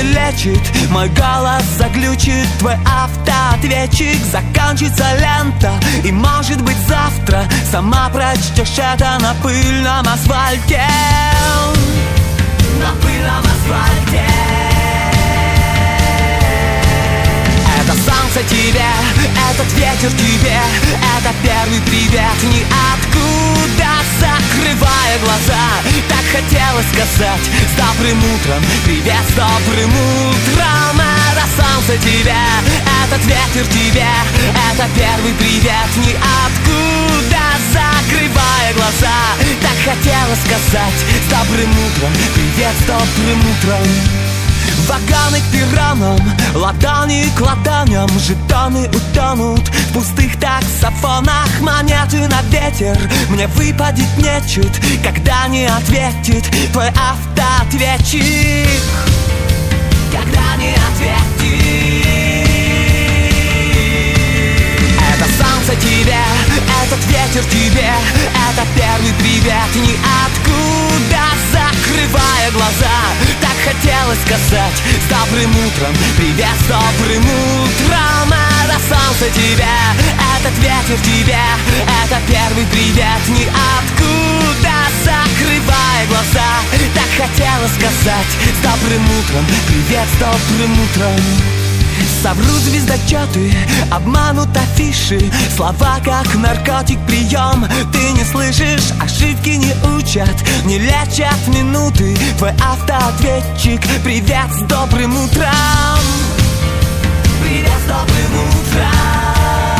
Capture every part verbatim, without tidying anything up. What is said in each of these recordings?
лечит, мой голос заглючит, твой автоответчик. Заканчивается лента, и может быть завтра сама прочтешь это на пыльном асфальте. На пыльном асфальте. Это солнце тебе, этот ветер тебе, это первый привет ниоткуда. Закрывая глаза, так хотелось сказать: с добрым утром, привет, с добрым утром. Это солнце тебе, этот ветер тебе, это первый привет ниоткуда. Закрывая глаза, так хотелось сказать: с добрым утром, привет, с добрым утром. Вагоны к пиранам, ладони к ладоням, жетоны утонут в пустых таксофонах. Монеты на ветер, мне выпадет нечет, когда не ответит твой автоответчик. Когда не ответит. Это солнце тебе, этот ветер тебе, это первый привет ниоткуда. Закрывая глаза, так хотелось сказать: с добрым утром, привет, с добрым утром. Это солнце тебе, этот ветер тебе, это первый привет ниоткуда. Закрывая глаза, так хотелось сказать: с добрым утром, привет, с добрым утром. Соврут звездочеты, обманут афиши, слова как наркотик прием. Ты не слышишь, ошибки не учат, не лечат минуты. Твой автоответчик, привет, с добрым утром. Привет, с добрым утром.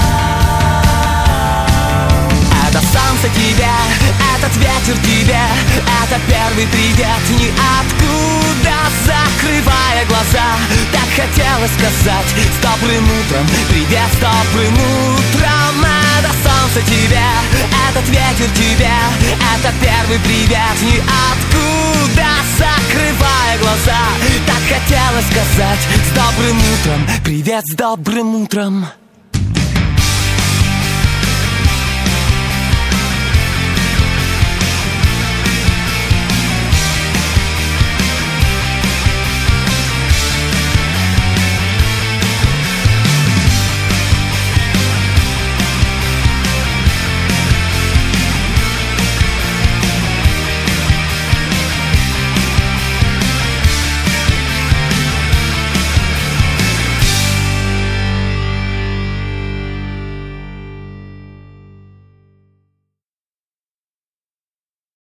Это солнце тебе, этот ветер тебе, это первый привет ниоткуда. Закрывая глаза, так хотелось сказать: с добрым утром, привет, с добрым утром. Это солнце тебе, этот ветер тебе, это первый привет ниоткуда. Закрывая глаза, так хотелось сказать: с добрым утром, привет, с добрым утром.